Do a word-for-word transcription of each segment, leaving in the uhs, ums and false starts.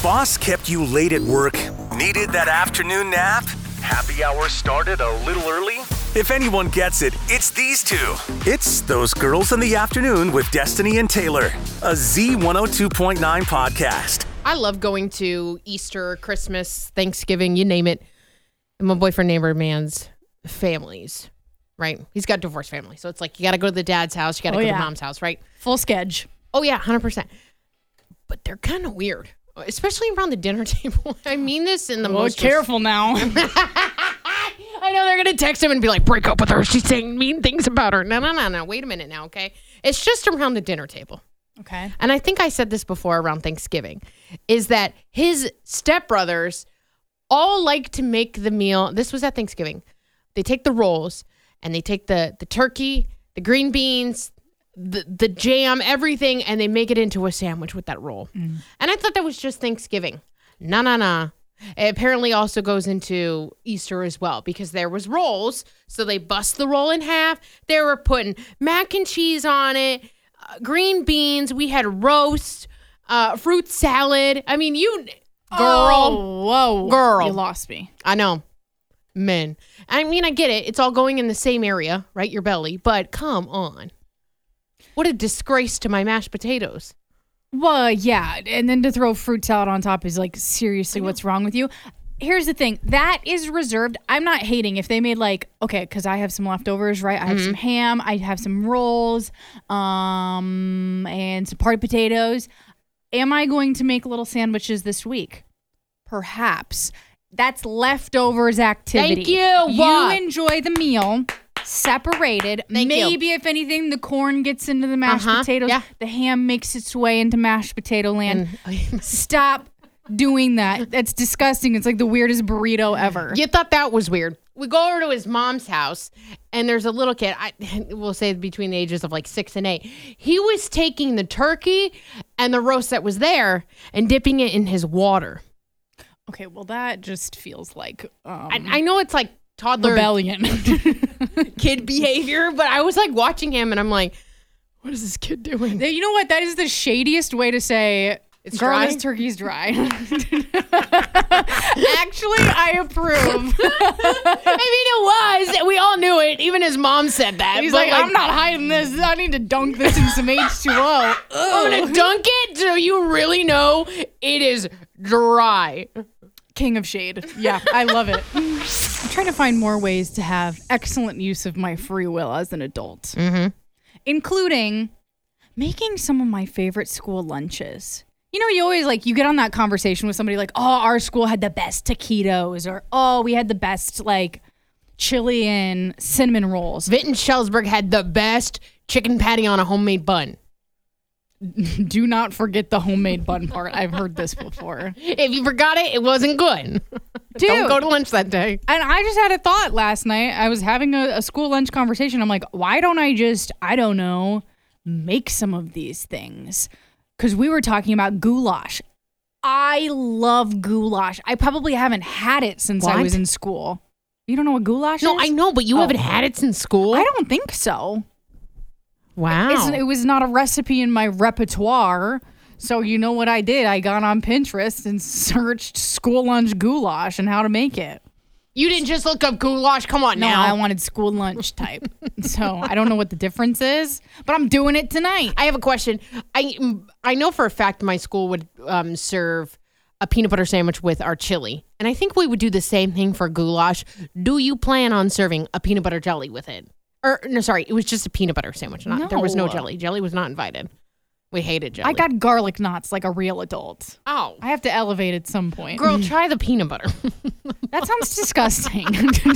boss kept you late at work? Needed that afternoon nap? Happy hour started a little early? If anyone gets it, it's these two. It's Those Girls in the Afternoon with Destiny and Taylor, a Z one oh two point nine podcast. I love going to Easter, Christmas, Thanksgiving, you name it. And my boyfriend neighbor man's families, right? He's got a divorced family. So it's like you got to go to the dad's house, you got to oh, go yeah. to mom's house, right? Full schedule. Oh, yeah, one hundred percent. But they're kind of weird, especially around the dinner table. I mean this in the well, most... careful now. I know they're going to text him and be like, break up with her. She's saying mean things about her. No, no, no, no. Wait a minute now, okay? It's just around the dinner table. Okay. And I think I said this before around Thanksgiving, is that his stepbrothers all like to make the meal. This was at Thanksgiving. They take the rolls and they take the, the turkey, the green beans, the, the jam, everything, and they make it into a sandwich with that roll. Mm. And I thought that was just Thanksgiving. No, no, no. It apparently also goes into Easter as well because there was rolls. So they bust the roll in half. They were putting mac and cheese on it, uh, green beans. We had roast, uh, fruit salad. I mean, you, girl. Oh, whoa. Girl. You lost me. I know. Men. I mean, I get it. It's all going in the same area, right? Your belly. But come on. What a disgrace to my mashed potatoes. Well, yeah. And then to throw fruit salad on top is like, seriously, what's wrong with you? Here's the thing. That is reserved. I'm not hating if they made like, okay, because I have some leftovers, right? I have mm-hmm. some ham. I have some rolls um, and some party potatoes. Am I going to make little sandwiches this week? Perhaps. That's leftovers activity. Thank you. You what? enjoy the meal. Separated. Thank Maybe you. if anything, the corn gets into the mashed uh-huh. potatoes. Yeah. The ham makes its way into mashed potato land. And- Stop doing that. That's disgusting. It's like the weirdest burrito ever. You thought that was weird. We go over to his mom's house, and there's a little kid, I will say between the ages of like six and eight. He was taking the turkey and the roast that was there and dipping it in his water. Okay, well, that just feels like... Um, I, I know it's like toddler rebellion kid behavior, but I was like watching him and I'm like, what is this kid doing? You know what? That is the shadiest way to say, it's girl, dry? this turkey's dry. Actually, I approve. I mean, it was. We all knew it. Even his mom said that. He's like, like, I'm not hiding this. I need to dunk this in some H two O. I'm going to dunk it so you really know it is dry. King of shade. Yeah, I love it. I'm trying to find more ways to have excellent use of my free will as an adult, mm-hmm. including making some of my favorite school lunches. You know, you always like, you get on that conversation with somebody like, oh, our school had the best taquitos, or oh, we had the best like chili and cinnamon rolls. Vinton Schellsberg had the best chicken patty on a homemade bun. Do not forget the homemade bun part. I've heard this before. If you forgot it, it wasn't good. Dude, don't go to lunch that day. And I just had a thought last night. I was having a, a school lunch conversation. I'm like, why don't I just, I don't know, make some of these things? Because we were talking about goulash. I love goulash. I probably haven't had it since what? I was in school. You don't know what goulash no, is? No, I know, but you oh. haven't had it since school? I don't think so. Wow. It's, it was not a recipe in my repertoire. So you know what I did? I got on Pinterest and searched school lunch goulash and how to make it. You didn't just look up goulash? Come on no, now. I wanted school lunch type. So I don't know what the difference is, but I'm doing it tonight. I have a question. I I know for a fact my school would um, serve a peanut butter sandwich with our chili. And I think we would do the same thing for goulash. Do you plan on serving a peanut butter jelly with it? Or, no, sorry, it was just a peanut butter sandwich. Not, no. There was no jelly. Jelly was not invited. We hated jelly. I got garlic knots like a real adult. Oh. I have to elevate at some point. Girl, try the peanut butter. That sounds disgusting.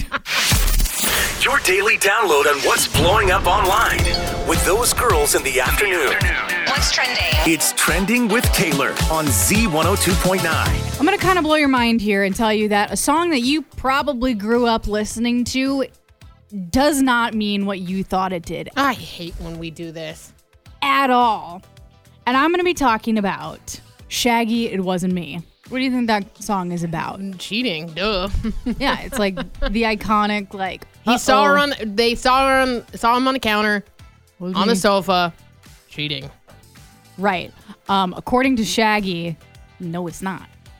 Your daily download on what's blowing up online with Those Girls in the Afternoon. What's trending? It's Trending with Taylor on Z one oh two point nine. I'm going to kind of blow your mind here and tell you that a song that you probably grew up listening to does not mean what you thought it did. I hate when we do this. At all. And I'm going to be talking about Shaggy, It Wasn't Me. What do you think that song is about? Cheating, duh. Yeah, it's like the iconic, like, he uh-oh. saw her on, they saw her on, saw him on the counter, What on the mean? sofa, cheating. Right. Um, according to Shaggy, no, it's not.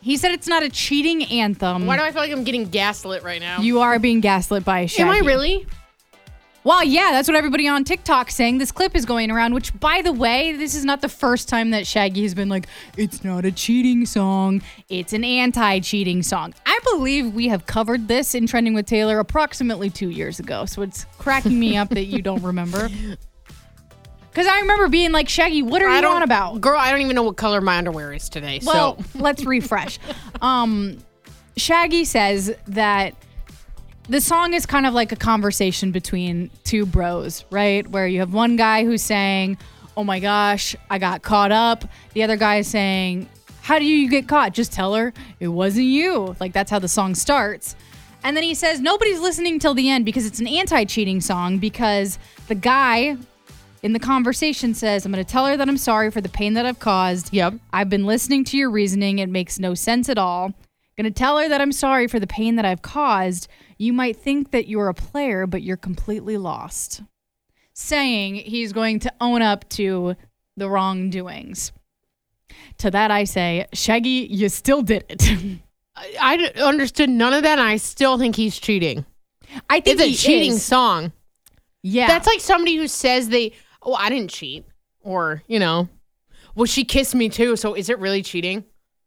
He said it's not a cheating anthem. Why do I feel like I'm getting gaslit right now? You are being gaslit by Shaggy. Am I really? Well, yeah, that's what everybody on TikTok saying. This clip is going around, which, by the way, this is not the first time that Shaggy has been like, it's not a cheating song. It's an anti-cheating song. I believe we have covered this in Trending with Taylor approximately two years ago. So it's cracking me up that you don't remember. Because I remember being like, Shaggy, what are I you don't, on about? Girl, I don't even know what color my underwear is today. Well, so let's refresh. Um, Shaggy says that the song is kind of like a conversation between two bros, right? Where you have one guy who's saying, oh my gosh, I got caught up. The other guy is saying, how do you get caught? Just tell her it wasn't you. Like, that's how the song starts. And then he says, nobody's listening till the end because it's an anti-cheating song, because the guy in the conversation says, I'm going to tell her that I'm sorry for the pain that I've caused. Yep. I've been listening to your reasoning. It makes no sense at all. Going to tell her that I'm sorry for the pain that I've caused. You might think that you're a player, but you're completely lost. Saying he's going to own up to the wrongdoings. To that I say, Shaggy, you still did it. I, I d- understood none of that, and I still think he's cheating. I think It's a he cheating is. song. Yeah. That's like somebody who says they, oh, I didn't cheat. Or, you know, well, she kissed me too, so is it really cheating?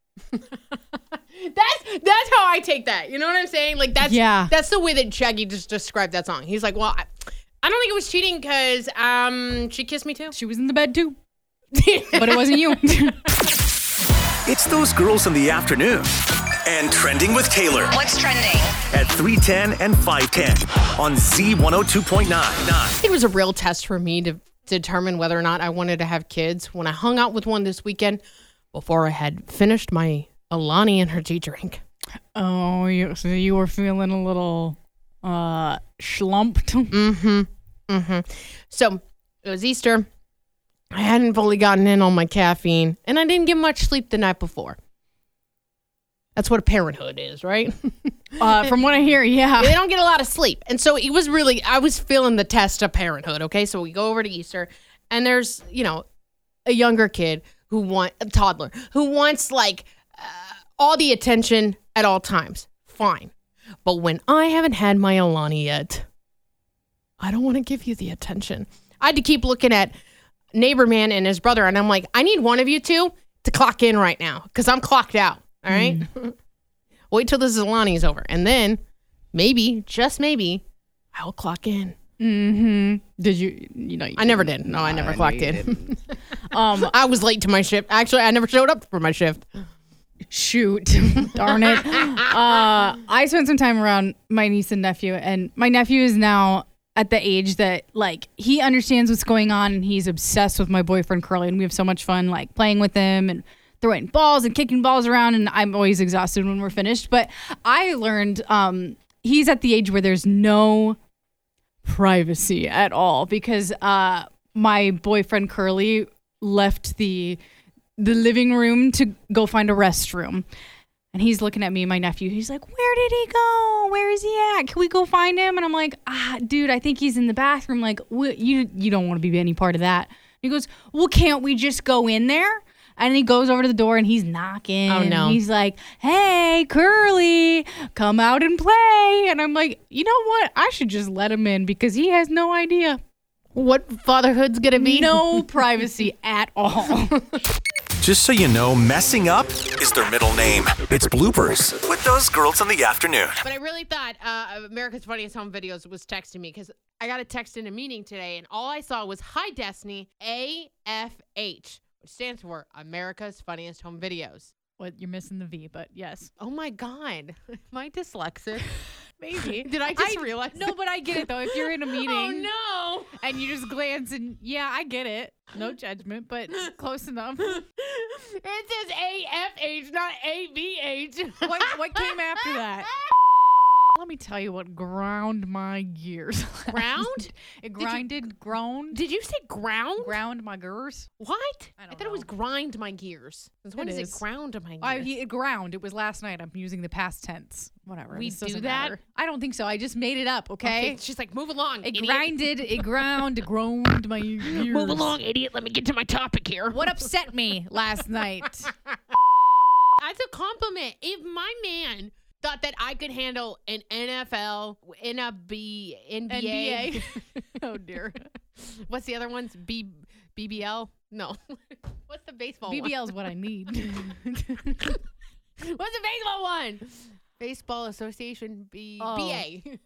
That's that's how I take that. You know what I'm saying? Like that's Yeah. that's the way that Shaggy just described that song. He's like, well, I, I don't think it was cheating because um she kissed me too. She was in the bed too. But it wasn't you. It's those girls in the afternoon. And Trending with Taylor What's trending? at three ten and five ten on Z one oh two point nine. It was a real test for me to determine whether or not I wanted to have kids when I hung out with one this weekend before I had finished my Alani energy drink. Oh, you, so you were feeling a little uh schlumped. Mm-hmm. Mm-hmm. So it was Easter. I hadn't fully gotten in on my caffeine, and I didn't get much sleep the night before. That's what parenthood is, right? Uh, from what I hear, yeah. They don't get a lot of sleep. And so it was really, I was feeling the test of parenthood, okay? So we go over to Easter, and there's, you know, a younger kid who want a toddler, who wants, like, uh, all the attention at all times. Fine. But when I haven't had my Alani yet, I don't want to give you the attention. I had to keep looking at Neighbor Man and his brother, and I'm like, I need one of you two to clock in right now, because I'm clocked out, all right? Mm. Wait till this Alani's over, and then maybe, just maybe, I'll clock in. Mm-hmm. Did you, you know, you I never did. No, I never I clocked know you in. Um, I was late to my shift. Actually, I never showed up for my shift. Shoot. Darn it. Uh, I spent some time around my niece and nephew, and my nephew is now at the age that, like, he understands what's going on, and he's obsessed with my boyfriend Curly, and we have so much fun, like, playing with him and throwing balls and kicking balls around, and I'm always exhausted when we're finished. But I learned um, he's at the age where there's no privacy at all, because uh, my boyfriend Curly left the the living room to go find a restroom. And he's looking at me, my nephew. He's like, where did he go? Where is he at? Can we go find him? And I'm like, ah, dude, I think he's in the bathroom. Like, what, you you don't want to be any part of that. And he goes, well, can't we just go in there? And he goes over to the door and he's knocking. Oh, no. He's like, hey, Curly, come out and play. And I'm like, you know what? I should just let him in because he has no idea. What fatherhood's gonna be? No privacy at all. Just so you know, messing up is their middle name. It's Bloopers with those girls in the afternoon. But I really thought uh, America's Funniest Home Videos was texting me because I got a text in a meeting today, and all I saw was Hi Destiny A F H, which stands for America's Funniest Home Videos. What, you're missing the V, but yes. Oh my God, am I dyslexic? Maybe. Did I just I, realize? No, but I get it though. If you're in a meeting Oh no! and you just glance and yeah, I get it. No judgment, but close enough. It says A F H, not A B H. What what came after that? Let me tell you what ground my gears. Ground? It grinded, groaned, Did you say ground? ground my gears. What? I don't thought it was know. grind my gears. Since when It does is. it ground my gears? I, he, it ground. It was last night. I'm using the past tense. Whatever. We this do doesn't that? matter. I don't think so. I just made it up. Okay. Okay, she's like, move along, It idiot. grinded. It ground. It groaned my gears. Move along, idiot. Let me get to my topic here. What upset me last night? That's a common compliment. If my man thought that I could handle an N F L, N B A, N B A. N B A. Oh, dear. What's the other ones? B, BBL? No. What's the baseball B B L one? is what I need. What's the baseball one? Baseball Association, B, Oh. B A.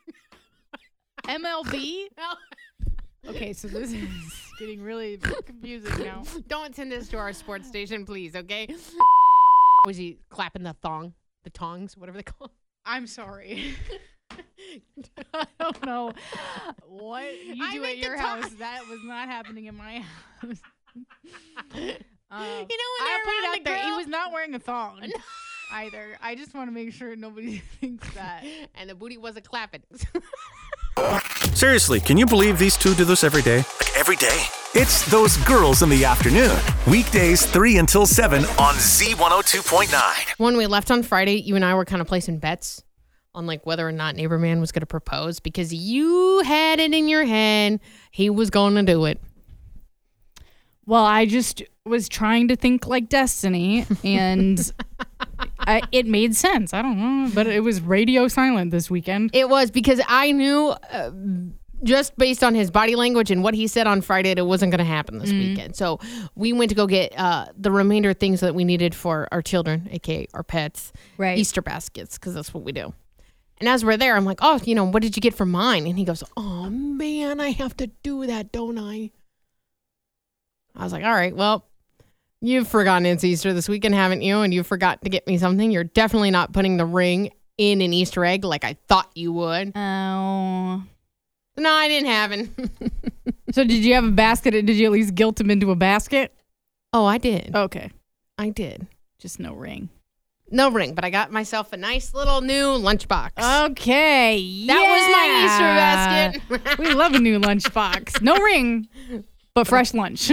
M L B? No. Okay, so this is getting really confusing now. Don't send this to our sports station, please, okay? Was he clapping the thong? The tongs? Whatever they call it? I'm sorry. I don't know what you I do meant at your the house. tongue. That was not happening in my house. Um, You know when I they're put it around out the there. He grill? was not wearing a thong either. I just want to make sure nobody thinks that. And the booty wasn't clapping. Seriously, can you believe these two do this every day? Like every day? It's Those Girls in the Afternoon. Weekdays three until seven on Z one oh two point nine. When we left on Friday, you and I were kind of placing bets on like whether or not Neighbor Man was going to propose because you had it in your head he was going to do it. Well, I just was trying to think like Destiny, and I, it made sense. I don't know, but it was radio silent this weekend. It was because I knew uh, just based on his body language and what he said on Friday that it wasn't going to happen this Mm-hmm. weekend. So we went to go get uh, the remainder of things that we needed for our children, a k a our pets, Right. Easter baskets, because that's what we do. And as we're there, I'm like, oh, you know, what did you get for mine? And he goes, oh, man, I have to do that, don't I? I was like, all right, well, you've forgotten it's Easter this weekend, haven't you? And you forgot to get me something. You're definitely not putting the ring in an Easter egg like I thought you would. Oh. No, I didn't have it. So did you have a basket? Did you at least guilt him into a basket? Oh, I did. Okay. I did. Just no ring. No ring, but I got myself a nice little new lunchbox. Okay. That was my Easter basket. We love a new lunchbox. No ring, but fresh lunch.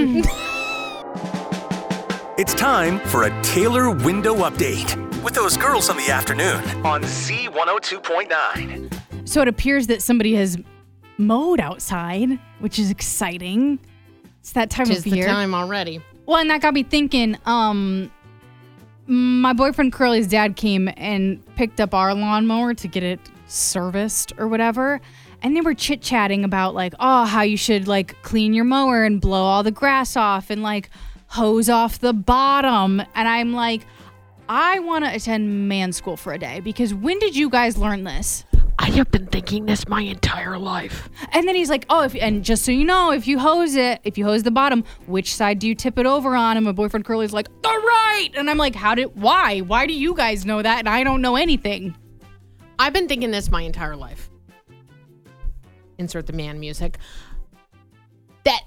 It's time for a Taylor window update with Those Girls in the Afternoon on Z one oh two point nine. So it appears that somebody has mowed outside, which is exciting. It's that time Tis of the year. time already. Well, and that got me thinking, um, my boyfriend Curly's dad came and picked up our lawnmower to get it serviced or whatever. And they were chit-chatting about like, oh, how you should like clean your mower and blow all the grass off and like hose off the bottom. And I'm like, I want to attend man school for a day because when did you guys learn this? I have been thinking this my entire life. And then he's like, oh, if, and just so you know, if you hose it, if you hose the bottom, which side do you tip it over on? And my boyfriend Curly's like, the right. And I'm like, how did, why? Why do you guys know that? And I don't know anything. I've been thinking this my entire life. Insert the man music. That,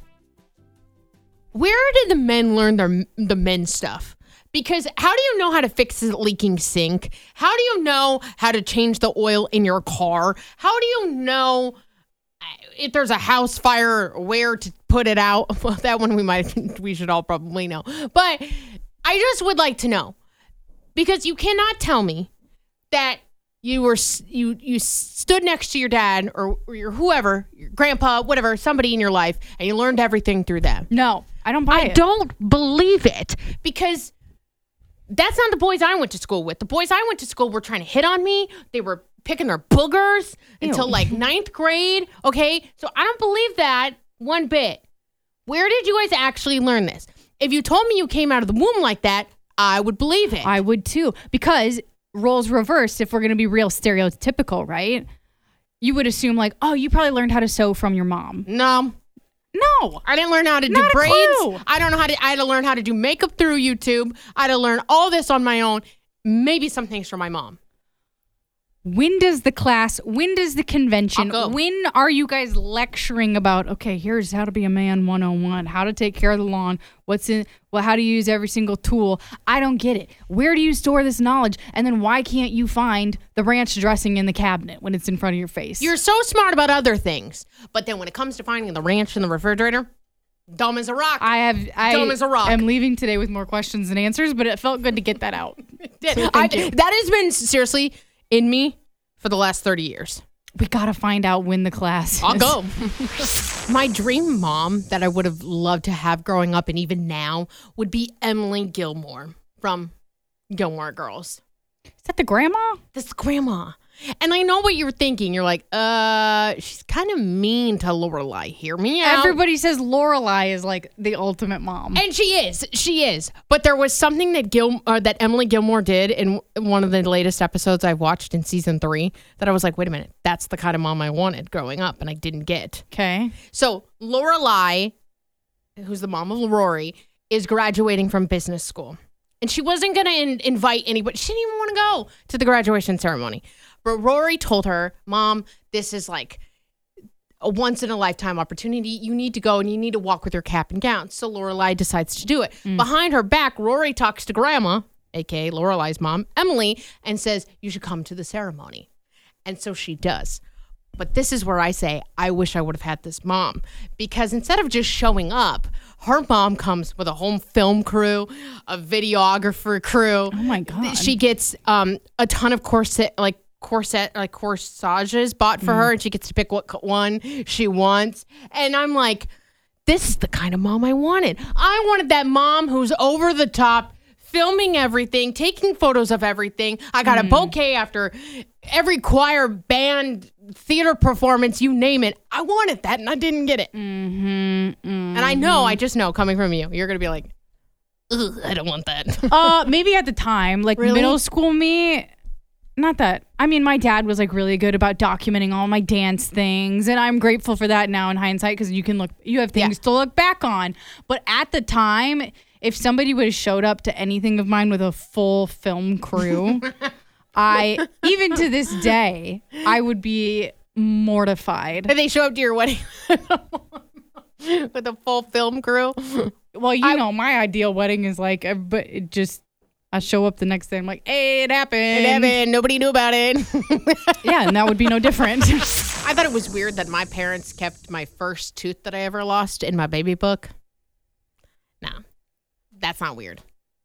where did the men learn their the men stuff? Because how do you know how to fix a leaking sink? How do you know how to change the oil in your car? How do you know if there's a house fire, where to put it out? Well, that one we might, we should all probably know. But I just would like to know, because you cannot tell me that you were you you stood next to your dad or, or your whoever, your grandpa, whatever, somebody in your life, and you learned everything through them. No, I don't buy I it. don't believe it, because that's not the boys I went to school with. The boys I went to school were trying to hit on me. They were picking their boogers until like ninth grade. Okay, so I don't believe that one bit. Where did you guys actually learn this? If you told me you came out of the womb like that, I would believe it. I would too, because roles reversed, if we're going to be real stereotypical, right? You would assume like, oh, you probably learned how to sew from your mom. no. No. I didn't learn how to do Not a braids. clue. I don't know how to. I had to learn how to do makeup through YouTube. I had to learn all this on my own. Maybe some things from my mom. When does the class, when does the convention, I'll go. when are you guys lecturing about, okay, here's how to be a man one oh one, how to take care of the lawn, what's in, well, how to use every single tool? I don't get it. Where do you store this knowledge? And then why can't you find the ranch dressing in the cabinet when it's in front of your face? You're so smart about other things, but then when it comes to finding the ranch in the refrigerator, dumb as a rock. I have, I Dumb as a rock. am leaving today with more questions than answers, but it felt good to get that out. So I, thank you. that has been seriously in me for the last thirty years. We got to find out when the class is. I'll go. My dream mom that I would have loved to have growing up and even now would be Emily Gilmore from Gilmore Girls. Is that the grandma? This grandma. And I know what you're thinking. You're like, uh, she's kind of mean to Lorelai. Hear me out. Everybody says Lorelai is like the ultimate mom. And she is. She is. But there was something that Gil or that Emily Gilmore did in one of the latest episodes I've watched in season three that I was like, wait a minute. That's the kind of mom I wanted growing up and I didn't get. Okay. So Lorelai, who's the mom of Rory, is graduating from business school. And she wasn't going to in- invite anybody. She didn't even want to go to the graduation ceremony. But Rory told her, Mom, this is like a once-in-a-lifetime opportunity. You need to go and you need to walk with your cap and gown. So Lorelai decides to do it. Mm. Behind her back, Rory talks to Grandma, a k a. Lorelai's mom, Emily, and says, you should come to the ceremony. And so she does. But this is where I say, I wish I would have had this mom. Because instead of just showing up, her mom comes with a home film crew, a videographer crew. Oh, my God. She gets um, a ton of corset, like corset, like corsages bought for mm. her, and she gets to pick what one she wants. And I'm like, this is the kind of mom I wanted. I wanted that mom who's over the top, filming everything, taking photos of everything. I got mm. a bouquet after every choir, band, theater performance, you name it. I wanted that, and I didn't get it. Mm-hmm, mm-hmm. And I know, I just know, coming from you, you're going to be like, ugh, I don't want that. uh, maybe at the time, like really? Middle school me, not that. I mean, my dad was like really good about documenting all my dance things, and I'm grateful for that now in hindsight because you can look, you have things yeah. to look back on. But at the time, if somebody would have showed up to anything of mine with a full film crew, I, even to this day, I would be mortified. Did they show up to your wedding with a full film crew? Well, you I, know, my ideal wedding is like, but it just, I show up the next day, I'm like, hey, it happened. It happened. Nobody knew about it. Yeah, and that would be no different. I thought it was weird that my parents kept my first tooth that I ever lost in my baby book. No, that's not weird.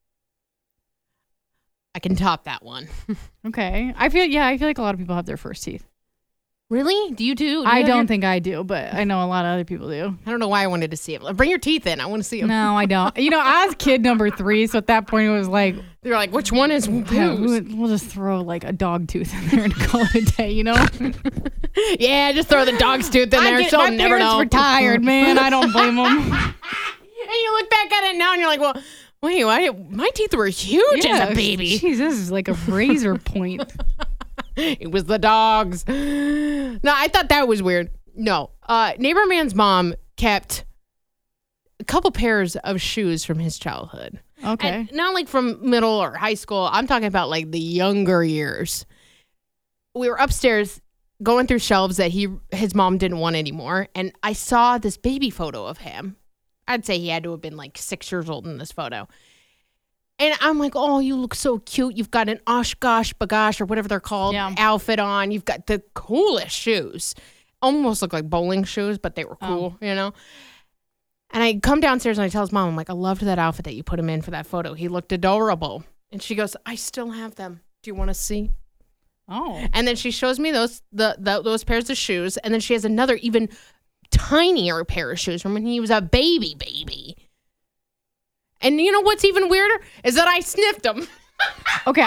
I can top that one. Okay. I feel, yeah, I feel like a lot of people have their first teeth. Really? Do you do? do I you don't your... think I do, but I know a lot of other people do. I don't know why I wanted to see them. Bring your teeth in. I want to see them. No, I don't. You know, I was kid number three, so at that point it was like... They're like, which one is whose? Yeah, we'll, we'll just throw like a dog tooth in there and call it a day, you know? Yeah, just throw the dog's tooth in there. Get, so my never parents know. were tired, man. I don't blame them. And you look back at it now and you're like, well... Wait, why, my teeth were huge yeah, as a baby. Jeez, this is like a razor point. It was the dogs. No, I thought that was weird. No, uh, Neighbor Man's mom kept a couple pairs of shoes from his childhood. Okay. And not like from middle or high school. I'm talking about like the younger years. We were upstairs going through shelves that he his mom didn't want anymore. And I saw this baby photo of him. I'd say he had to have been like six years old in this photo. And I'm like, oh, you look so cute. You've got an Oshkosh Bagosh or whatever they're called yeah. outfit on. You've got the coolest shoes. Almost look like bowling shoes, but they were cool, oh. you know? And I come downstairs and I tell his mom, I'm like, I loved that outfit that you put him in for that photo. He looked adorable. And she goes, I still have them. Do you want to see? Oh. And then she shows me those the, the those pairs of shoes. And then she has another even tinier pair of shoes from when he was a baby baby. And you know what's even weirder is that I sniffed them. Okay.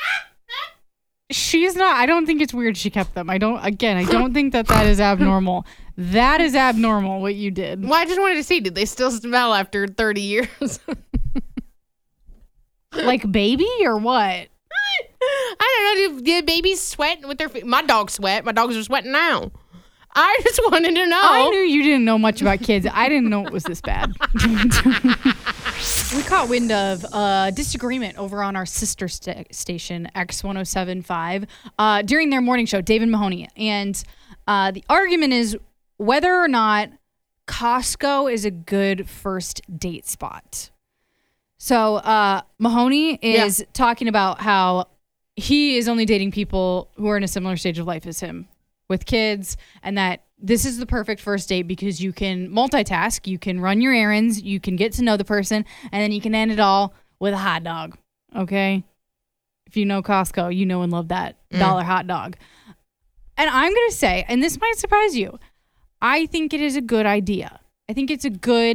She's not, I don't think it's weird she kept them. I don't, again, I don't think that that is abnormal. That is abnormal what you did. Well, I just wanted to see, did they still smell after thirty years? Like baby or what? I don't know. Did babies sweat with their feet? My dogs sweat. My dogs are sweating now. I just wanted to know. I knew you didn't know much about kids. I didn't know it was this bad. We caught wind of a disagreement over on our sister st- station, X one oh seven point five, uh, during their morning show, Dave and Mahoney. And uh, the argument is whether or not Costco is a good first date spot. So uh, Mahoney is yeah. talking about how he is only dating people who are in a similar stage of life as him, with kids, and that this is the perfect first date because you can multitask, you can run your errands, you can get to know the person, and then you can end it all with a hot dog, okay? If you know Costco, you know and love that mm. dollar hot dog. And I'm going to say, and this might surprise you, I think it is a good idea. I think it's a good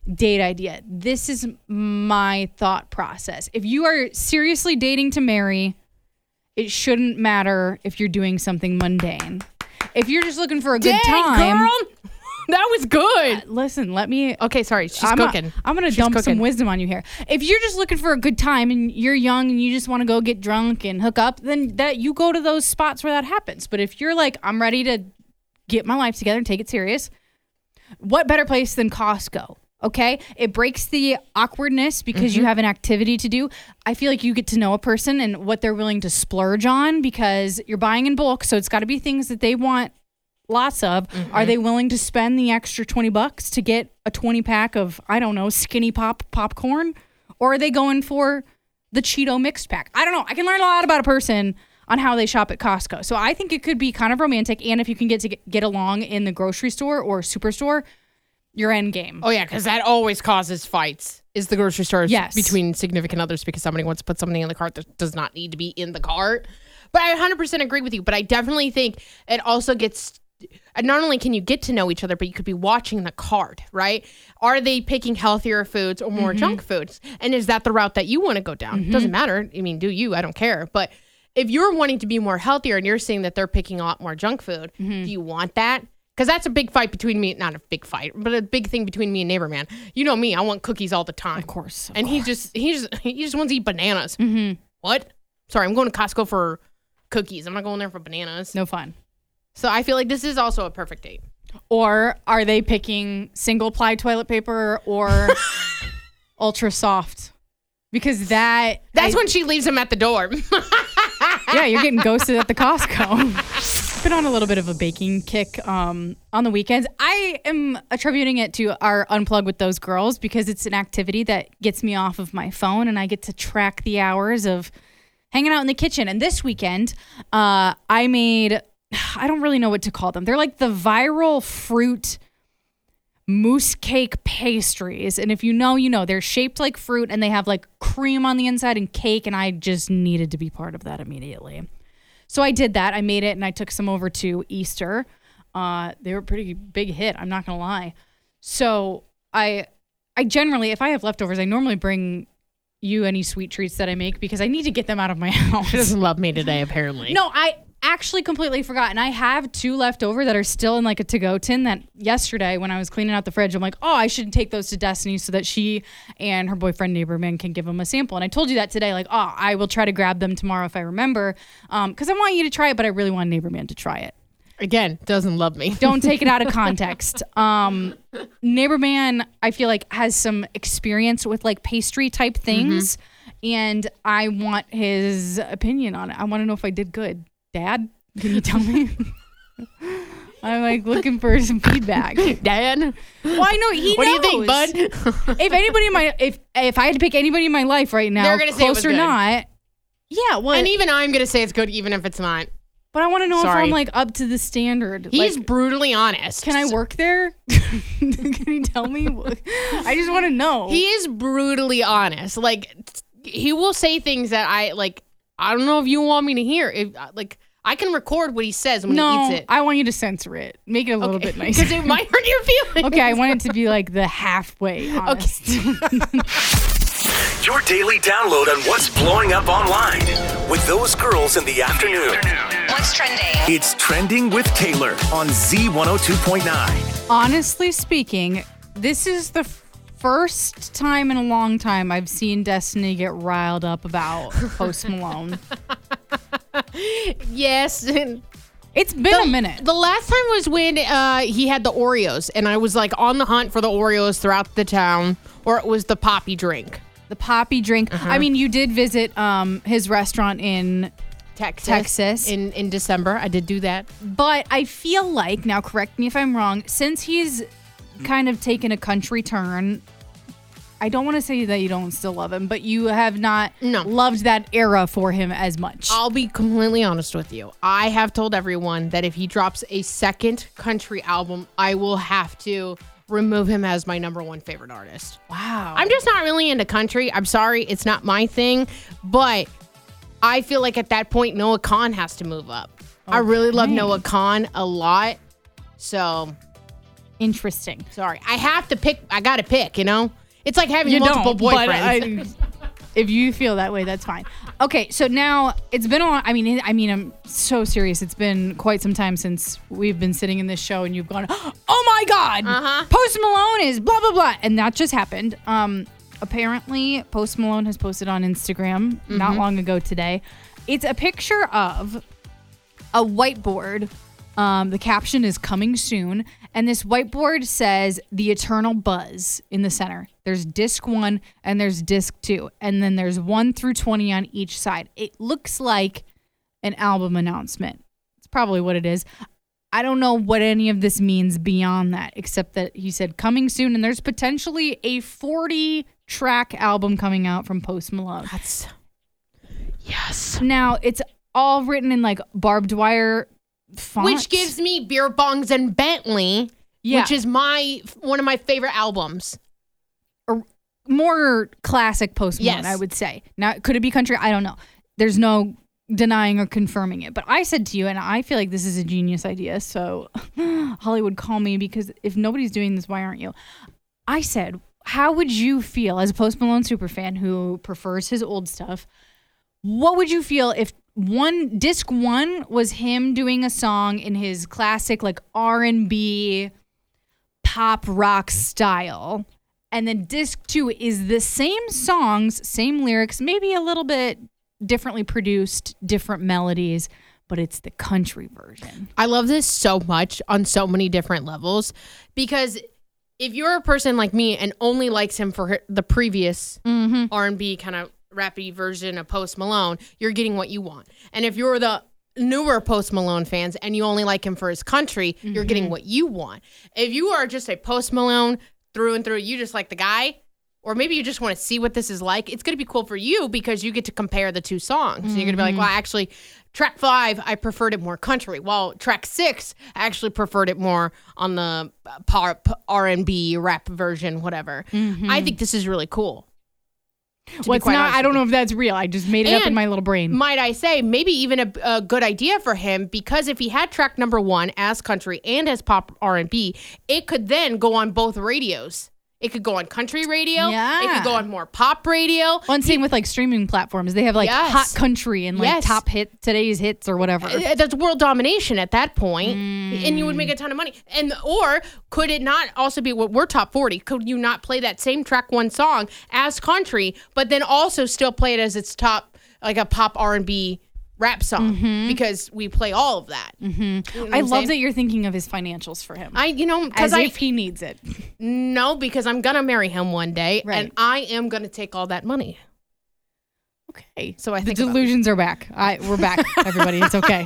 date idea. This is my thought process. If you are seriously dating to marry, it shouldn't matter if you're doing something mundane. If you're just looking for a good Dang, time, girl. That was good. listen, let me. Okay, sorry. She's I'm cooking. A, I'm gonna She's dump cooking. some wisdom on you here. If you're just looking for a good time and you're young and you just want to go get drunk and hook up, then that you go to those spots where that happens. But if you're like, I'm ready to get my life together and take it serious, what better place than Costco? Okay, it breaks the awkwardness because mm-hmm. you have an activity to do. I feel like you get to know a person and what they're willing to splurge on because you're buying in bulk, so it's got to be things that they want lots of. Mm-hmm. Are they willing to spend the extra twenty bucks to get a twenty pack of, I don't know, Skinny Pop popcorn? Or are they going for the Cheeto mixed pack? I don't know. I can learn a lot about a person on how they shop at Costco. So I think it could be kind of romantic. And if you can get to get, get along in the grocery store or superstore, your end game. Oh, yeah, because that always causes fights, is the grocery stores yes. between significant others because somebody wants to put something in the cart that does not need to be in the cart. But I one hundred percent agree with you. But I definitely think it also gets... Not only can you get to know each other, but you could be watching the cart, right? Are they picking healthier foods or more mm-hmm. junk foods? And is that the route that you want to go down? Mm-hmm. Doesn't matter. I mean, do you? I don't care. But if you're wanting to be more healthier and you're seeing that they're picking a lot more junk food, mm-hmm. do you want that? Because that's a big fight between me. Not a big fight, but a big thing between me and Neighbor Man. You know me. I want cookies all the time. Of course. Of and course. he just he just he just wants to eat bananas. Mm-hmm. What? Sorry, I'm going to Costco for cookies. I'm not going there for bananas. No fun. So I feel like this is also a perfect date. Or are they picking single ply toilet paper or ultra soft? Because that... That's I, when she leaves him at the door. Yeah, you're getting ghosted at the Costco. Been on a little bit of a baking kick um, on the weekends. I am attributing it to our Unplug with Those Girls because it's an activity that gets me off of my phone and I get to track the hours of hanging out in the kitchen. And this weekend, uh, I made... I don't really know what to call them. They're like the viral fruit mousse cake pastries. And if you know, you know, they're shaped like fruit and they have like cream on the inside and cake. And I just needed to be part of that immediately. So I did that. I made it and I took some over to Easter. Uh, they were a pretty big hit. I'm not going to lie. So I, I generally, if I have leftovers, I normally bring you any sweet treats that I make because I need to get them out of my house. She doesn't love me today, apparently. No, I... actually completely forgot, and I have two left over that are still in like a to-go tin that yesterday when I was cleaning out the fridge, I'm like, oh, I should take those to Destiny so that she and her boyfriend Neighbor Man can give them a sample. And I told you that today, like, oh, I will try to grab them tomorrow if I remember, um, because I want you to try it, but I really want Neighbor Man to try it. Again, doesn't love me. Don't take it out of context. Um, Neighbor Man, I feel like, has some experience with like pastry type things, mm-hmm. and I want his opinion on it. I want to know if I did good. Dad, can you tell me? I'm like looking for some feedback. Dad? Well, I know he what knows. What do you think, bud? If anybody in my if if I had to pick anybody in my life right now, They're gonna say it was close or good. not, yeah. Well, and even I'm gonna say it's good, even if it's not. But I want to know Sorry. if I'm like up to the standard. He's like, brutally honest. Can I work there? Can you tell me? I just want to know. He is brutally honest. Like he will say things that I like. I don't know if you want me to hear. If like I can record what he says when no, he eats it. I want you to censor it. Make it a little okay. bit nicer. Because it might hurt your feelings. Okay, I want it to be like the halfway honest. Okay. Your daily download on what's blowing up online with Those Girls in the Afternoon. What's trending? It's Trending with Taylor on Z one oh two point nine. Honestly speaking, this is the first time in a long time I've seen Destiny get riled up about Post Malone. Yes. It's been the, a minute. The last time was when uh, he had the Oreos, and I was like on the hunt for the Oreos throughout the town, or it was the poppy drink. The poppy drink. Uh-huh. I mean, you did visit um, his restaurant in Texas. Texas. In, in December. I did do that. But I feel like, now correct me if I'm wrong, since he's kind of taken a country turn, I don't want to say that you don't still love him, but you have not no. loved that era for him as much. I'll be completely honest with you. I have told everyone that if he drops a second country album, I will have to remove him as my number one favorite artist. Wow. I'm just not really into country. I'm sorry. It's not my thing. But I feel like at that point, Noah Kahan has to move up. Okay. I really love Noah Kahan a lot. So Interesting. Sorry. I have to pick. I got to pick, you know? It's like having You multiple don't, but boyfriends. I- If you feel that way, that's fine. Okay, so now it's been a long. I mean, I mean, I'm so serious. It's been quite some time since we've been sitting in this show, and you've gone, "Oh my God, Uh-huh. Post Malone is blah blah blah," and that just happened. Um, apparently, Post Malone has posted on Instagram Mm-hmm. not long ago today. It's a picture of a whiteboard. Um, the caption is "Coming soon," and this whiteboard says "The Eternal Buzz" in the center. There's disc one and there's disc two, and then there's one through twenty on each side. It looks like an album announcement. It's probably what it is. I don't know what any of this means beyond that, except that he said "coming soon," and there's potentially a forty track album coming out from Post Malone. That's. Yes. Now it's all written in like barbed wire font, Which gives me Beer Bongs and Bentley, Yeah. which is my one of my favorite albums. more classic Post Malone, Yes. I would say. Now, could it be country? I don't know. There's no denying or confirming it. But I said to you, and I feel like this is a genius idea, so Hollywood, call me, because if nobody's doing this, why aren't you? I said, how would you feel as a Post Malone superfan who prefers his old stuff? What would you feel if one disc one was him doing a song in his classic like R and B pop rock style, and then disc two is the same songs, same lyrics, maybe a little bit differently produced, different melodies, but it's the country version. I love this so much on so many different levels, because if you're a person like me and only likes him for her- the previous Mm-hmm. R and B kind of rappy version of Post Malone, you're getting what you want. And if you're the newer Post Malone fans and you only like him for his country, Mm-hmm. you're getting what you want. If you are just a Post Malone through and through, you just like the guy, or maybe you just want to see what this is like, it's going to be cool for you because you get to compare the two songs. So you're going to be like, well, actually, track five, I preferred it more country. While track six, I actually preferred it more on the pop, R and B rap version, whatever. I think this is really cool. Well, it's quite not, honest I with don't you. know if that's real. I just made it up in And my little brain. Might I say, maybe even a, a good idea for him, because if he had track number one as country and as pop R and B, it could then go on both radios. It could go on country radio. Yeah. It could go on more pop radio. One same with like streaming platforms. They have like Yes. hot country and like Yes. top hit, today's hits or whatever. Uh, That's world domination at that point, and you would make a ton of money. And or could it not also be what we're top forty? Could you not play that same track one song as country, but then also still play it as its top, like a pop R and B rap song? Because we play all of that. Mm-hmm. You know what I I'm love saying? that you're thinking of his financials for him. I, you know, as because I if he needs it. no, because I'm gonna marry him one day, Right. and I am gonna take all that money. Okay. So I The think about delusions are back. I, we're back, everybody. It's okay.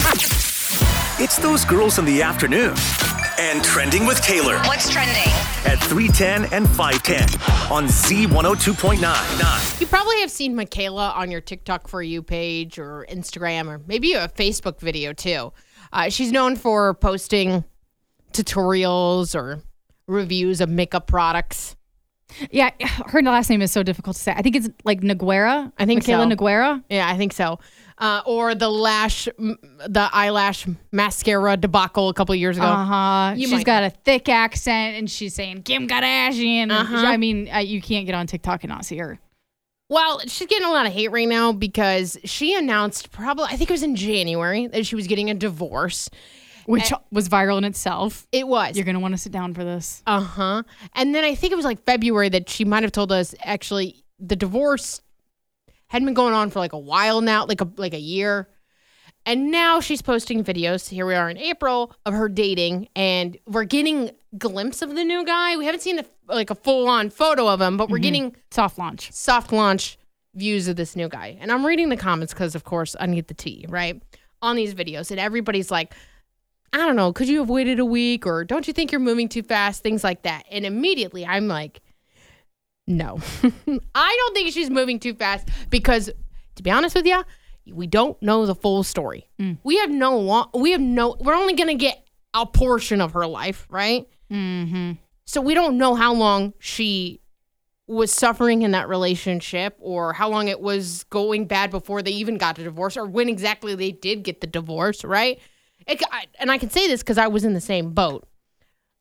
It's those girls in the afternoon. And Trending with Taylor What's trending? at three ten and five ten on Z one oh two point nine. You probably have seen Michaela on your TikTok For You page or Instagram, or maybe a Facebook video too. Uh, she's known for posting tutorials or reviews of makeup products. Yeah, her last name is so difficult to say. I think it's like Noguera. I think Michaela so. Noguera. Yeah, I think so. Uh, or the lash, m- the eyelash mascara debacle a couple of years ago. Uh huh. You She's might- got a thick accent, and she's saying Kim Kardashian. Uh-huh. I mean, uh, you can't get on TikTok and not see her. Well, she's getting a lot of hate right now because she announced probably, I think it was in January, that she was getting a divorce. Which was viral in itself. It was. You're going to want to sit down for this. Uh huh. And then I think it was like February that she might have told us actually the divorce hadn't been going on for like a while now, like a like a year. And now she's posting videos. Here we are in April of her dating, and we're getting a glimpse of the new guy. We haven't seen a, like a full on photo of him, but we're getting Soft launch. soft launch views of this new guy. And I'm reading the comments because, of course, I need the tea, right? On these videos. And everybody's like, I don't know, could you have waited a week? Or don't you think you're moving too fast? Things like that. And immediately I'm like, no. I don't think she's moving too fast because, to be honest with you, we don't know the full story. We have no, lo- we have no, we're only going to get a portion of her life, right? Mm-hmm. So we don't know how long she was suffering in that relationship, or how long it was going bad before they even got a divorce, or when exactly they did get the divorce, right? It, I, and I can say this because I was in the same boat.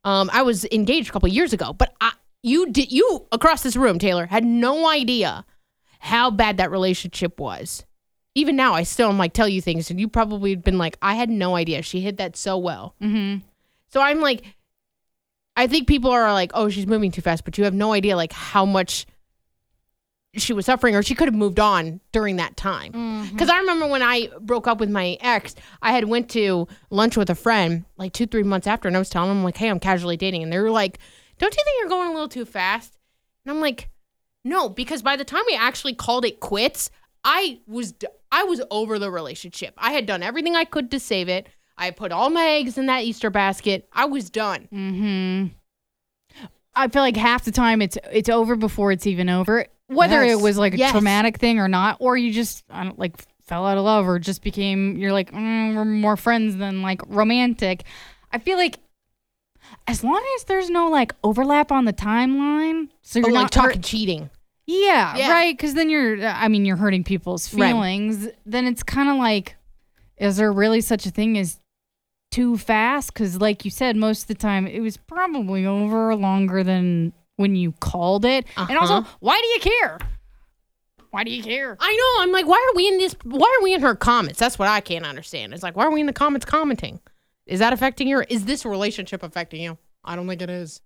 Um, I was engaged a couple years ago, but I, you did you across this room, Taylor, had no idea how bad that relationship was. Even now, I still am like tell you things, and you probably have been like, I had no idea. She hid that so well. Mm-hmm. So I'm like, I think people are like, oh, she's moving too fast, but you have no idea like how much she was suffering, or she could have moved on during that time. Because mm-hmm. I remember when I broke up with my ex, I had went to lunch with a friend like two, three months after, and I was telling them like, hey, I'm casually dating, and they were like, don't you think you're going a little too fast? And I'm like, no, because by the time we actually called it quits, I was I was over the relationship. I had done everything I could to save it. I put all my eggs in that Easter basket. I was done. Mm-hmm. I feel like half the time it's it's over before it's even over. Whether yes. it was like a yes. traumatic thing or not, or you just I don't, like fell out of love or just became, you're like, mm, we're more friends than like romantic. I feel like as long as there's no like overlap on the timeline, so you're oh, not like talking hurt- cheating. Yeah, yeah. right. Because then you're, I mean, you're hurting people's feelings. Right. Then it's kind of like, is there really such a thing as too fast? Because like you said, most of the time it was probably over longer than when you called it. Uh-huh. And also, why do you care? Why do you care? I know. I'm like, why are we in this? Why are we in her comments? That's what I can't understand. It's like, why are we in the comments commenting? Is that affecting you? Or is this relationship affecting you? I don't think it is.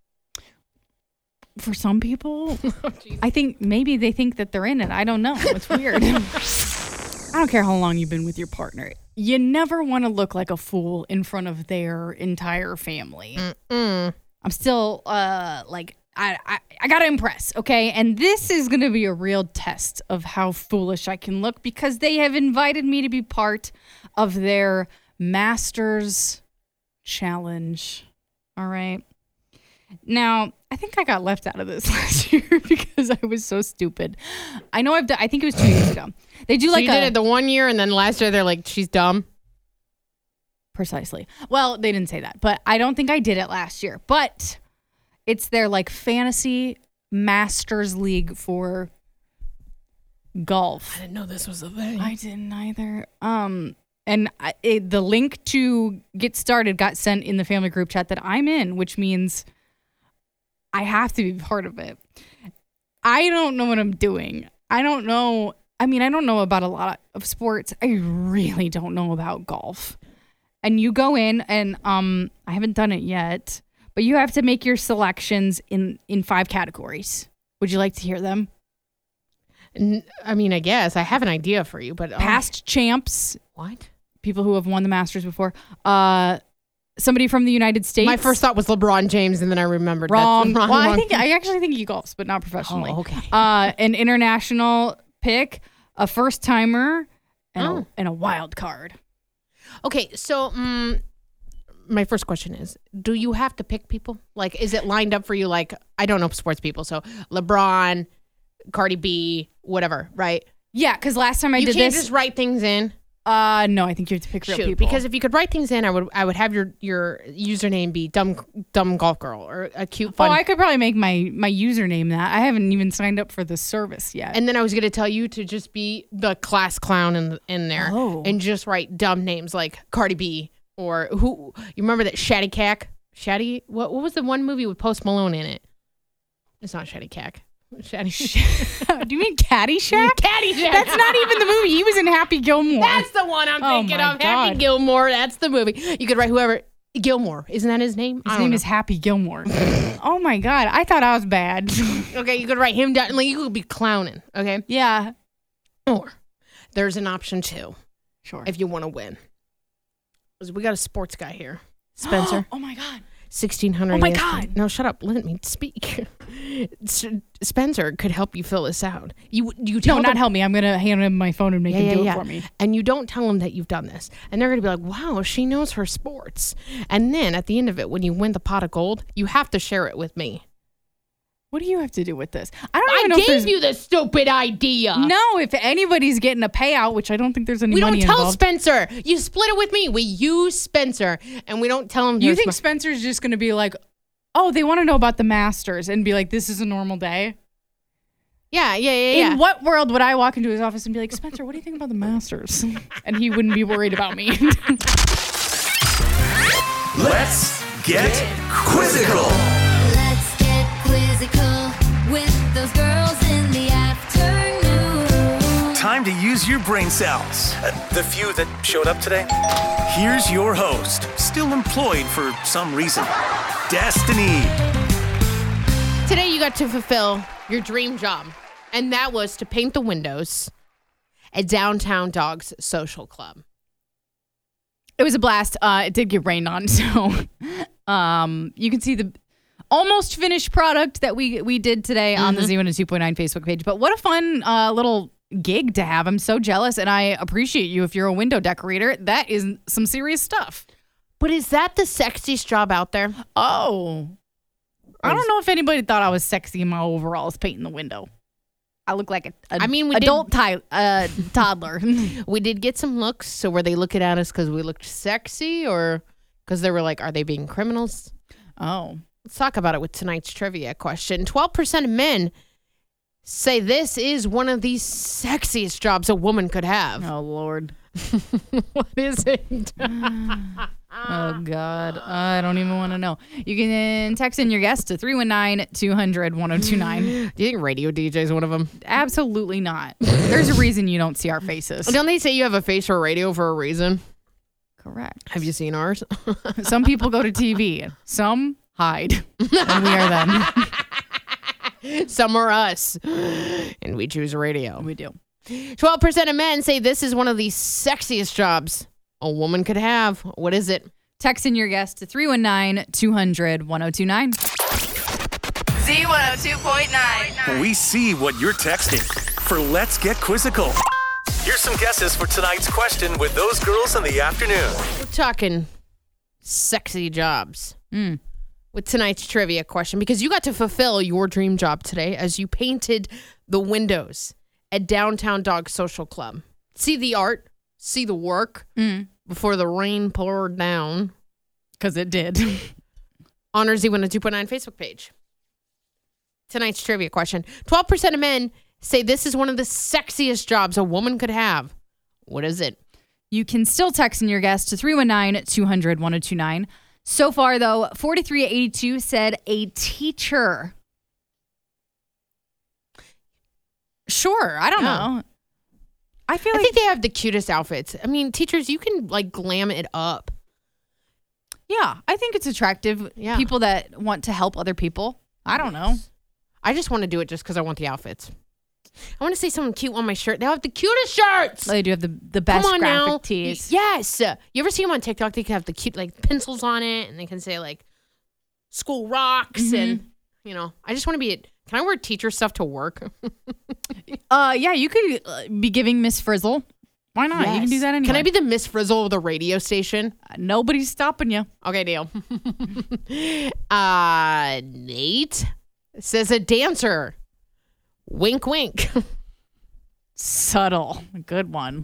For some people, oh, I think maybe they think that they're in it. I don't know. It's weird. I don't care how long you've been with your partner. You never want to look like a fool in front of their entire family. Mm-mm. I'm still uh, like, I, I, I got to impress, okay? And this is going to be a real test of how foolish I can look because they have invited me to be part of their Masters Challenge. All right. Now, I think I got left out of this last year because I was so stupid. I know I've done, I think it was two years ago. They do so like you a, did it the one year and then last year they're like, she's dumb. Precisely. Well, they didn't say that, but I don't think I did it last year. But it's their like fantasy Masters League for golf. I didn't know this was a thing. I didn't either. Um, and I, it, the link to get started got sent in the family group chat that I'm in, which means I have to be part of it. I don't know what I'm doing. I don't know. I mean, I don't know about a lot of sports. I really don't know about golf. And you go in and um, I haven't done it yet, but you have to make your selections in, in five categories. Would you like to hear them? I mean, I guess I have an idea for you, but past oh. champs. What? People who have won the Masters before. Uh, Somebody from the United States. My first thought was LeBron James, and then I remembered wrong. That's wrong. Well, wrong. I think I actually think he golfs, but not professionally. Oh, okay. Uh, an international pick, a first timer, and, oh. a, and a wild card. Okay, so um, my first question is: do you have to pick people? Like, is it lined up for you? Like, I don't know sports people, so LeBron, Cardi B, whatever, right? Yeah, because last time I you did can't this, just write things in. Uh, no, I think you have to pick real Shoot, people. Because if you could write things in, I would I would have your, your username be dumb dumb golf girl or a cute fun. Oh, I could probably make my, my username that. I haven't even signed up for the service yet. And then I was going to tell you to just be the class clown in in there oh. and just write dumb names like Cardi B or who you remember that Shatty Cack? Shatty? What what was the one movie with Post Malone in it? It's not Shatty Cack. Shatty. Do you mean Caddyshack? Caddyshack. That's not even the movie. He was in Happy Gilmore. That's the one I'm oh thinking of. God. Happy Gilmore. That's the movie. You could write whoever. Gilmore. Isn't that his name? His name know. is Happy Gilmore. Oh my God. I thought I was bad. Okay, you could write him down. Like, you could be clowning. Okay? Yeah. Or there's an option too. Sure. If you want to win. We got a sports guy here. Spencer. Oh my God. sixteen hundred. Oh my God. No, shut up. Let me speak. Spencer could help you fill this out. You you tell No, not them, help me. I'm going to hand him my phone and make yeah, him yeah, do yeah. it for me. And you don't tell them that you've done this. And they're going to be like, wow, she knows her sports. And then at the end of it, when you win the pot of gold, you have to share it with me. What do you have to do with this? I don't I even know gave if you the stupid idea. No, if anybody's getting a payout, which I don't think there's any we money don't tell involved. Spencer. You split it with me. We use Spencer, and we don't tell him. You there's think mo- Spencer's just going to be like, oh, they want to know about the Masters and be like, this is a normal day? Yeah, yeah, yeah, yeah. In what world would I walk into his office and be like, Spencer, what do you think about the Masters? And he wouldn't be worried about me. Let's get quizzical. Let's get quizzical with those girls in the afternoon. Time to use your brain cells. Uh, the few that showed up today. Here's your host, still employed for some reason, Destiny. Today you got to fulfill your dream job, and that was to paint the windows at Downtown Dogs Social Club. It was a blast. Uh, it did get rained on, so um, you can see the almost finished product that we we did today mm-hmm. on the Z one oh two point nine Facebook page. But what a fun uh, little gig to have. I'm so jealous, and I appreciate you if you're a window decorator. That is some serious stuff. But is that the sexiest job out there? Oh. I don't know if anybody thought I was sexy in my overalls painting the window. I look like a, a I mean, we adult did, ty- uh, toddler. We did get some looks. So were they looking at us because we looked sexy or because they were like, are they being criminals? Oh. Let's talk about it with tonight's trivia question. twelve percent of men say this is one of the sexiest jobs a woman could have. Oh, Lord. What is it? Oh, God. I don't even want to know. You can text in your guess to three one nine, two hundred, ten twenty-nine. Do you think radio D J is one of them? Absolutely not. There's a reason you don't see our faces. Don't they say you have a face for radio for a reason? Correct. Have you seen ours? Some people go to T V. Some hide. And we are them. Some are us. And we choose radio. We do. twelve percent of men say this is one of the sexiest jobs a woman could have. What is it? Text in your guess to three one nine, two hundred, ten twenty-nine. Z one oh two point nine. We see what you're texting for Let's Get Quizzical. Here's some guesses for tonight's question with those girls in the afternoon. We're talking sexy jobs. Mm. With tonight's trivia question, because you got to fulfill your dream job today as you painted the windows at Downtown Dog Social Club. See the art, see the work mm. before the rain poured down. Because it did. On our Z one oh two point nine Facebook page. Tonight's trivia question. twelve percent of men say this is one of the sexiest jobs a woman could have. What is it? You can still text in your guess to three one nine, two hundred, ten twenty-nine. So far, though, forty-three eighty-two said a teacher. Sure. I don't Yeah. know. I feel I like think they have the cutest outfits. I mean, teachers, you can like glam it up. Yeah, I think it's attractive. Yeah. People that want to help other people. I don't know. I just want to do it just because I want the outfits. I want to see someone cute on my shirt. They have the cutest shirts. They do have the, the best Come on graphic now. tees. Yes. You ever see them on TikTok? They can have the cute like pencils on it, and they can say like "School Rocks," Mm-hmm. and you know. I just want to be. Can I wear teacher stuff to work? Uh, yeah, you could uh, be giving Miss Frizzle. Why not? You can do that anyway. Can I be the Miss Frizzle of the radio station? Uh, nobody's stopping you. Okay, deal. uh, Nate says a dancer. Wink, wink. Subtle. Good one.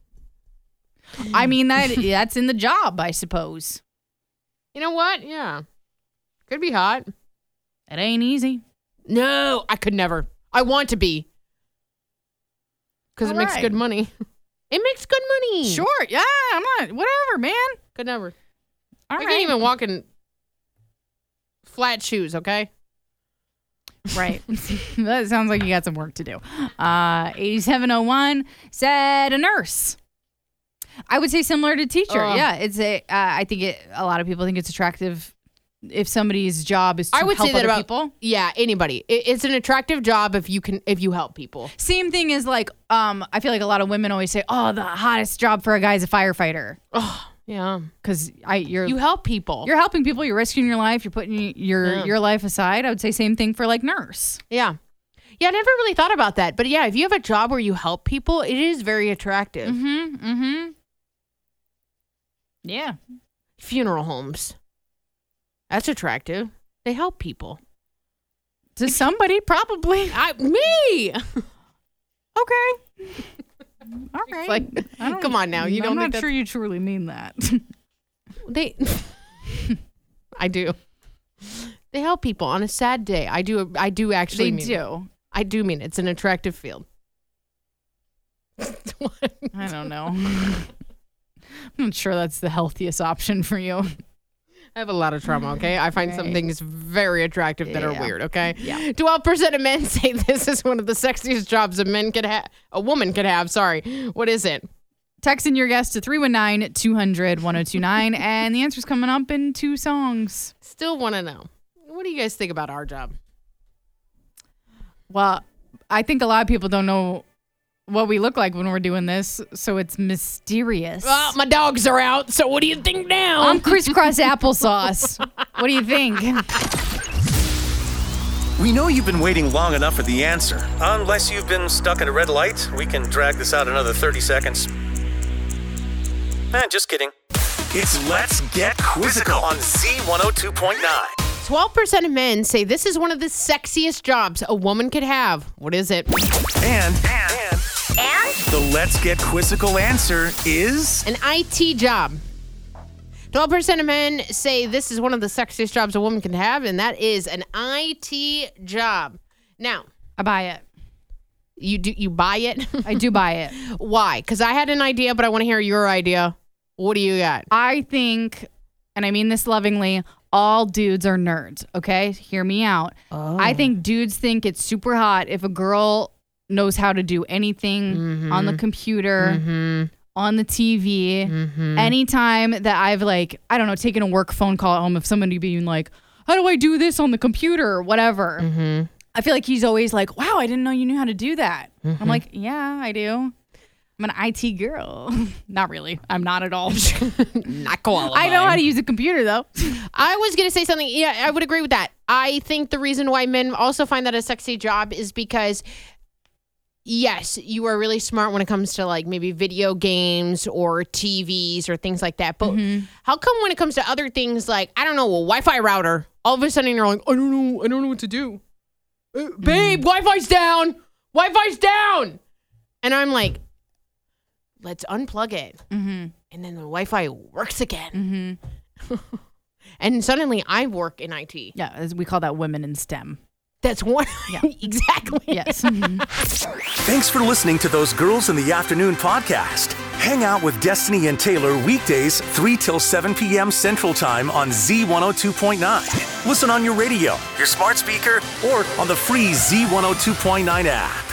I mean, that that's in the job, I suppose. You know what? Yeah. Could be hot. It ain't easy. No, I could never. I want to be. Because it All makes right. good money. It makes good money. Sure. Yeah, I'm not. Whatever, man. Could never. All I right. can't even walk in flat shoes, okay? Right. That sounds like you got some work to do. Uh, eighty-seven oh one said a nurse. I would say similar to teacher. Ugh. Yeah, it's a. Uh, I think it. A lot of people think it's attractive if somebody's job is to I would help say that other about people. Yeah, anybody. It, it's an attractive job if you can if you help people. Same thing as like. Um, I feel like a lot of women always say, "Oh, the hottest job for a guy is a firefighter," Oh, yeah. because I you're You help people. you're helping people. You're risking your life. You're putting your Yeah. your life aside. I would say same thing for like nurse. Yeah. Yeah, I never really thought about that. But yeah, if you have a job where you help people, it is very attractive. Mm-hmm. Mm-hmm. Yeah. Funeral homes. That's attractive. They help people. To somebody, probably. I me. Okay. All right. Like, I don't- come on now. You I'm don't not think that's- sure you truly mean that. They I do. They help people on a sad day. I do I do actually they mean it. do. I do mean it. It's an attractive field. I don't know. I'm not sure that's the healthiest option for you. I have a lot of trauma, okay? I find some Right. things very attractive that are Yeah. weird, okay? Yeah. twelve percent of men say this is one of the sexiest jobs a man could have, a woman could have, sorry. What is it? Text in your guess to three one nine, two hundred, ten twenty-nine, and the answer's coming up in two songs. Still want to know. What do you guys think about our job? Well, I think a lot of people don't know what we look like when we're doing this, so it's mysterious. Well, my dogs are out, so what do you think now? I'm crisscross applesauce. What do you think? We know you've been waiting long enough for the answer. Unless you've been stuck at a red light, we can drag this out another thirty seconds. Eh, just kidding. It's Let's Get Quizzical on Z one oh two point nine. twelve percent of men say this is one of the sexiest jobs a woman could have. What is it? And, and, and, And the Let's Get Quizzical answer is... An I T job. twelve percent of men say this is one of the sexiest jobs a woman can have, and that is an I T job. Now, I buy it. you do you buy it? I do buy it. Why? Because I had an idea, but I want to hear your idea. What do you got? I think, and I mean this lovingly, all dudes are nerds, okay? Hear me out. I think dudes think it's super hot if a girl knows how to do anything on the computer, on the T V. Anytime that I've, like, I don't know, taken a work phone call at home, if somebody being like, how do I do this on the computer or whatever? I feel like he's always like, wow, I didn't know you knew how to do that. I'm like, yeah, I do. I'm an I T girl. Not really. I'm not at all. Not qualified. I know how to use a computer, though. I was going to say something. Yeah, I would agree with that. I think the reason why men also find that a sexy job is because, yes, you are really smart when it comes to like maybe video games or T Vs or things like that. But how come when it comes to other things like, I don't know, a Wi-Fi router, all of a sudden you're like, I don't know, I don't know what to do. Uh, babe, Wi-Fi's down. Wi-Fi's down. And I'm like, let's unplug it. Mm-hmm. And then the Wi-Fi works again. And suddenly I work in I T. Yeah, as we call that women in STEM. That's one. Exactly. Yes. Thanks for listening to Those Girls in the Afternoon podcast. Hang out with Destiny and Taylor weekdays three till seven p.m. Central Time on Z one oh two point nine. Listen on your radio, your smart speaker, or on the free Z one oh two point nine app.